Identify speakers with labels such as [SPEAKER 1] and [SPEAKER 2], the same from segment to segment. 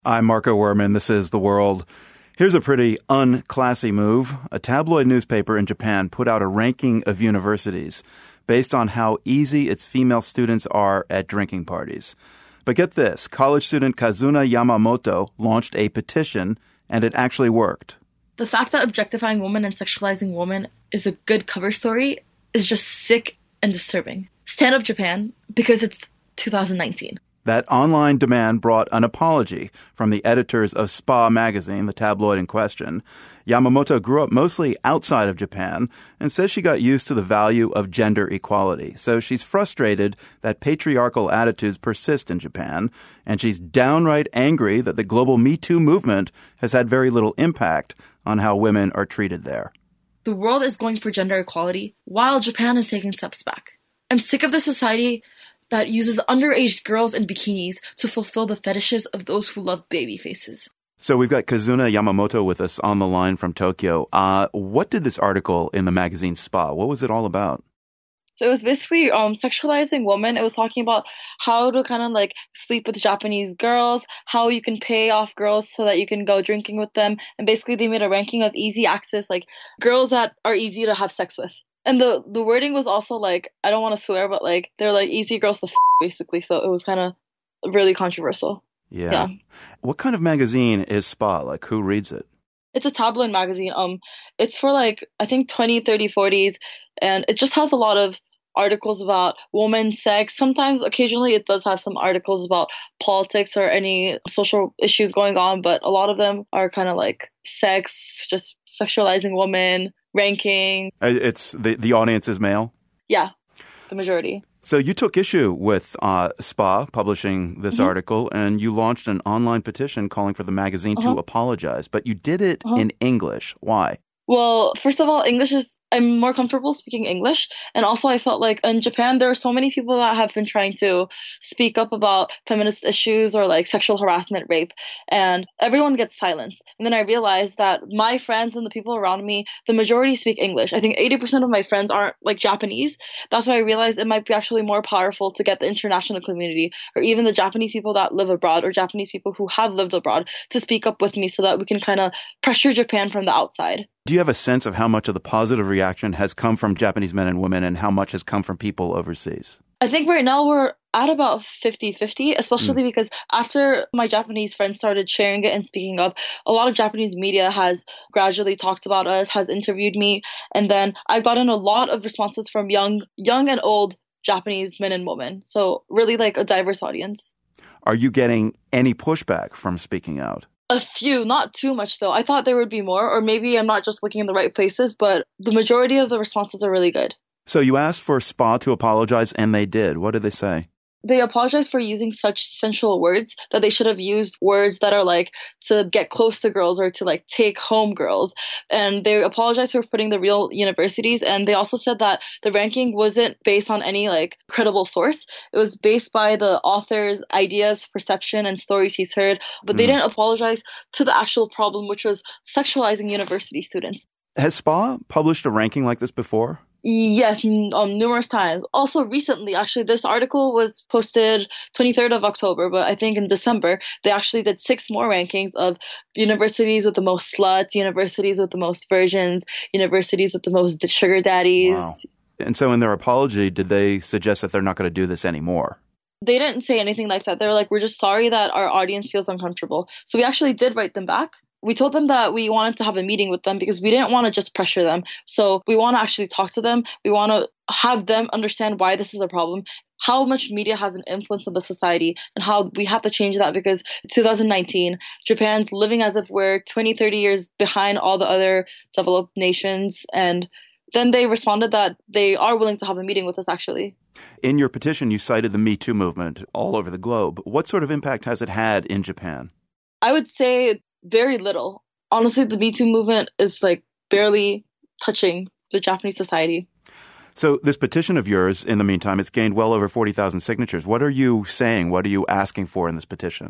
[SPEAKER 1] I'm Marco Werman. This is The World. Here's a pretty unclassy move. A tabloid newspaper in Japan put out a ranking of universities based on how easy its female students are at drinking parties. But get this, college student Kazuna Yamamoto launched a petition, and it actually worked.
[SPEAKER 2] The fact that objectifying women and sexualizing women is a good cover story is just sick and disturbing. Stand up Japan, because it's 2019.
[SPEAKER 1] That online demand brought an apology from the editors of SPA magazine, the tabloid in question. Yamamoto grew up mostly outside of Japan and says she got used to the value of gender equality. So she's frustrated that patriarchal attitudes persist in Japan, and she's downright angry that the global Me Too movement has had very little impact on how women are treated there.
[SPEAKER 2] The world is going for gender equality while Japan is taking steps back. I'm sick of the society that uses underage girls in bikinis to fulfill the fetishes of those who love baby faces.
[SPEAKER 1] So we've got Kazuna Yamamoto with us on the line from Tokyo. What did this article in the magazine SPA, what was it all about?
[SPEAKER 2] So it was basically sexualizing women. It was talking about how to kind of like sleep with Japanese girls, how you can pay off girls so that you can go drinking with them. And basically they made a ranking of easy access, like girls that are easy to have sex with. And the wording was also like, I don't want to swear, but like they're like easy girls to basically. So it was kind of really controversial.
[SPEAKER 1] Yeah. What kind of magazine is SPA? Like, who reads it?
[SPEAKER 2] It's a tabloid magazine. It's for like, I think 20, 30, 40s. And it just has a lot of articles about women, sex. Sometimes, occasionally, it does have some articles about politics or any social issues going on. But a lot of them are kind of like sex, just sexualizing women, ranking.
[SPEAKER 1] It's the audience is male?
[SPEAKER 2] Yeah, the majority.
[SPEAKER 1] So you took issue with SPA publishing this article, and you launched an online petition calling for the magazine to apologize. But you did it in English. Why?
[SPEAKER 2] Well, first of all, I'm more comfortable speaking English. And also I felt like in Japan, there are so many people that have been trying to speak up about feminist issues or like sexual harassment, rape, and everyone gets silenced. And then I realized that my friends and the people around me, the majority speak English. I think 80% of my friends aren't like Japanese. That's why I realized it might be actually more powerful to get the international community or even the Japanese people that live abroad or Japanese people who have lived abroad to speak up with me so that we can kind of pressure Japan from the outside.
[SPEAKER 1] Do you have a sense of how much of the positive reaction has come from Japanese men and women and how much has come from people overseas?
[SPEAKER 2] I think right now we're at about 50-50, especially because after my Japanese friends started sharing it and speaking up, a lot of Japanese media has gradually talked about us, has interviewed me, and then I've gotten a lot of responses from young and old Japanese men and women. So really like a diverse audience.
[SPEAKER 1] Are you getting any pushback from speaking out?
[SPEAKER 2] A few, not too much though. I thought there would be more, or maybe I'm not just looking in the right places, but the majority of the responses are really good.
[SPEAKER 1] So you asked for SPA to apologize, and they did. What did they say?
[SPEAKER 2] They apologized for using such sensual words, that they should have used words that are like to get close to girls or to like take home girls. And they apologized for putting the real universities. And they also said that the ranking wasn't based on any like credible source. It was based by the author's ideas, perception, and stories he's heard. But they didn't apologize to the actual problem, which was sexualizing university students.
[SPEAKER 1] Has SPA published a ranking like this before?
[SPEAKER 2] Yes, numerous times. Also recently, actually, this article was posted 23rd of October, but I think in December, they actually did 6 more rankings of universities with the most sluts, universities with the most virgins, universities with the most sugar daddies.
[SPEAKER 1] Wow. And so in their apology, did they suggest that they're not going to do this anymore?
[SPEAKER 2] They didn't say anything like that. They were like, we're just sorry that our audience feels uncomfortable. So we actually did write them back. We told them that we wanted to have a meeting with them because we didn't want to just pressure them. So we want to actually talk to them. We want to have them understand why this is a problem, how much media has an influence on the society, and how we have to change that because it's 2019. Japan's living as if we're 20, 30 years behind all the other developed nations. And then they responded that they are willing to have a meeting with us, actually.
[SPEAKER 1] In your petition, you cited the Me Too movement all over the globe. What sort of impact has it had in Japan?
[SPEAKER 2] I would say very little. Honestly, the Me Too movement is like barely touching the Japanese society.
[SPEAKER 1] So this petition of yours, in the meantime, it's gained well over 40,000 signatures. What are you saying? What are you asking for in this petition?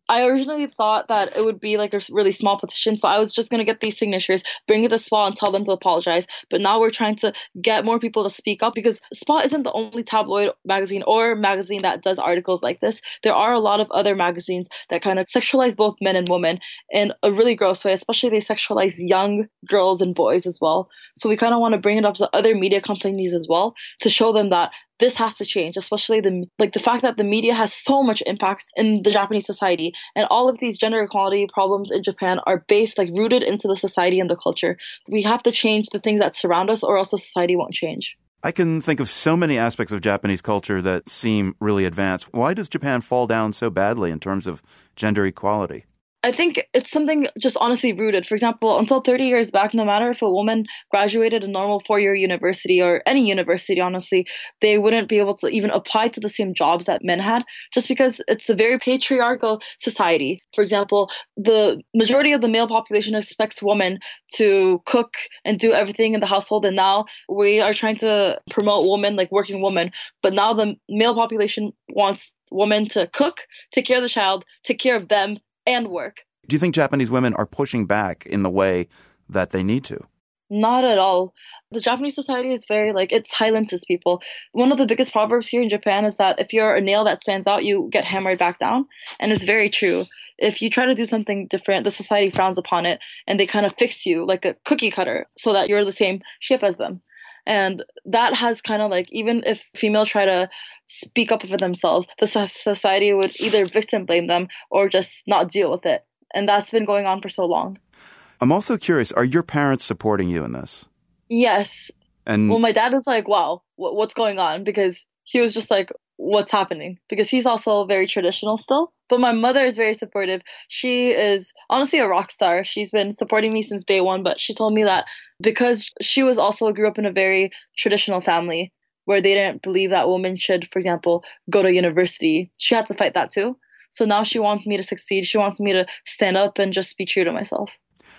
[SPEAKER 2] I originally thought that it would be like a really small petition, so I was just going to get these signatures, bring it to SPA and tell them to apologize. But now we're trying to get more people to speak up because SPA isn't the only tabloid magazine or magazine that does articles like this. There are a lot of other magazines that kind of sexualize both men and women in a really gross way, especially they sexualize young girls and boys as well. So we kind of want to bring it up to other media companies as well to show them that this has to change, especially the fact that the media has so much impact in the Japanese society, and all of these gender equality problems in Japan are based, like, rooted into the society and the culture. We have to change the things that surround us, or else the society won't change.
[SPEAKER 1] I can think of so many aspects of Japanese culture that seem really advanced. Why does Japan fall down so badly in terms of gender equality?
[SPEAKER 2] I think it's something just honestly rooted. For example, until 30 years back, no matter if a woman graduated a normal 4-year university or any university, honestly, they wouldn't be able to even apply to the same jobs that men had, just because it's a very patriarchal society. For example, the majority of the male population expects women to cook and do everything in the household, and now we are trying to promote women, like working women, but now the male population wants women to cook, take care of the child, take care of them, and work.
[SPEAKER 1] Do you think Japanese women are pushing back in the way that they need to?
[SPEAKER 2] Not at all. The Japanese society is very, it silences people. One of the biggest proverbs here in Japan is that if you're a nail that stands out, you get hammered back down. And it's very true. If you try to do something different, the society frowns upon it, and they kind of fix you like a cookie cutter so that you're the same shape as them. And that has kind of even if females try to speak up for themselves, the society would either victim blame them or just not deal with it. And that's been going on for so long.
[SPEAKER 1] I'm also curious, are your parents supporting you in this?
[SPEAKER 2] Yes.
[SPEAKER 1] And
[SPEAKER 2] well, my dad is like, wow, what's going on? Because he was just like, what's happening? Because he's also very traditional still. But my mother is very supportive. She is honestly a rock star. She's been supporting me since day one, but she told me that because she was also grew up in a very traditional family where they didn't believe that women should, for example, go to university, she had to fight that too. So now she wants me to succeed. She wants me to stand up and just be true to myself.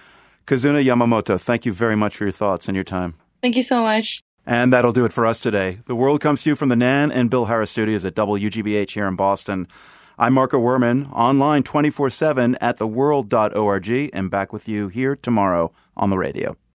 [SPEAKER 1] Kazuna Yamamoto, thank you very much for your thoughts and your time.
[SPEAKER 2] Thank you so much.
[SPEAKER 1] And that'll do it for us today. The World comes to you from the Nan and Bill Harris studios at WGBH here in Boston. I'm Marco Werman, online 24/7 at theworld.org, and back with you here tomorrow on the radio.